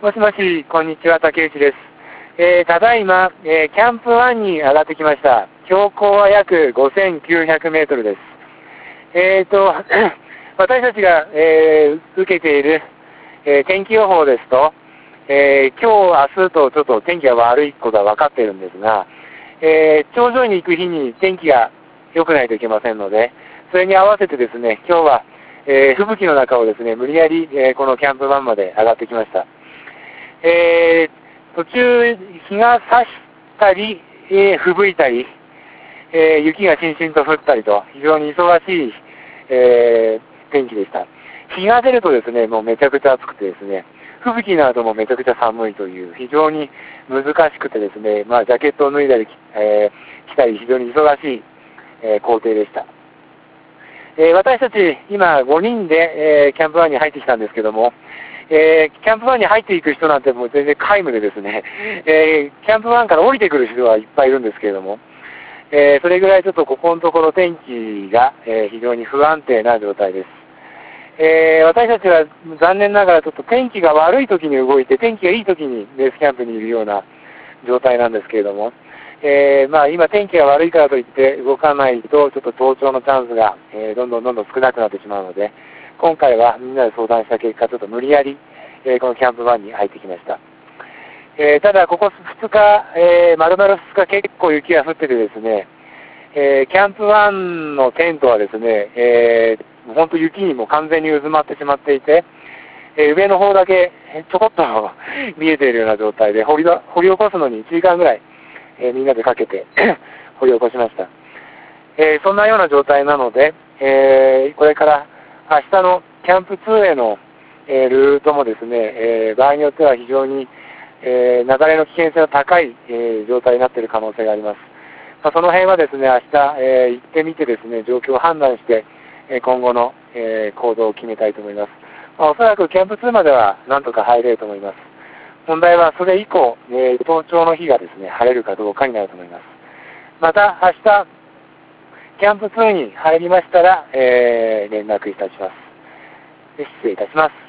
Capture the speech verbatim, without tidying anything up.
もしもし、こんにちは、竹内です。えー、ただいま、えー、キャンプワンに上がってきました。標高は約ごせんきゅうひゃくメートルです。えーと、私たちが、えー、受けている、えー、天気予報ですと、えー、今日、明日とちょっと天気が悪いことは分かっているんですが、えー、頂上に行く日に天気が良くないといけませんので、それに合わせてですね、今日は、えー、吹雪の中をですね、無理やり、えー、このキャンプワンまで上がってきました。えー、途中、日が差したり、えー、吹雪いたり、えー、雪がしんしんと降ったりと、非常に忙しい、えー、天気でした。日が出るとですね、もうめちゃくちゃ暑くてですね、吹雪の後もめちゃくちゃ寒いという、非常に難しくてですね、まあ、ジャケットを脱いだり、えー、着たり、非常に忙しい、えー、工程でした。えー、私たち、今ごにんで、えー、キャンプワンに入ってきたんですけども、えー、キャンプワンに入っていく人なんてもう全然皆無でですね、えー、キャンプワンから降りてくる人はいっぱいいるんですけれども、えー、それぐらいちょっとここのところ天気が、えー、非常に不安定な状態です。えー、私たちは残念ながらちょっと天気が悪い時に動いて、天気がいい時にベースキャンプにいるような状態なんですけれども、えー、まあ今天気が悪いからといって動かないとちょっと登頂のチャンスが、えー、どんどんどんどん少なくなってしまうので、今回はみんなで相談した結果、ちょっと無理やり、えー、このキャンプワンに入ってきました。えー、ただここふつか、えー、丸々ふつか結構雪が降っててですね、えー、キャンプワンのテントはですね、えー、本当雪にも完全に渦まってしまっていて、えー、上の方だけちょこっと見えているような状態で掘り、掘り起こすのにいちじかんぐらい、えー、みんなでかけて掘り起こしました。えー、そんなような状態なので、えー、これから明日のキャンプツーへの、えー、ルートもですね、えー、場合によっては非常に、えー、雪崩の危険性の高い、えー、状態になっている可能性があります。まあ、その辺はですね、明日、えー、行ってみてですね、状況を判断して、えー、今後の、えー、行動を決めたいと思います。まあ、おそらくキャンプツーまではなんとか入れると思います。問題はそれ以降、えー、登頂の日がですね、晴れるかどうかになると思います。また明日、キャンプツーに入りましたら、えー、連絡いたします。失礼いたします。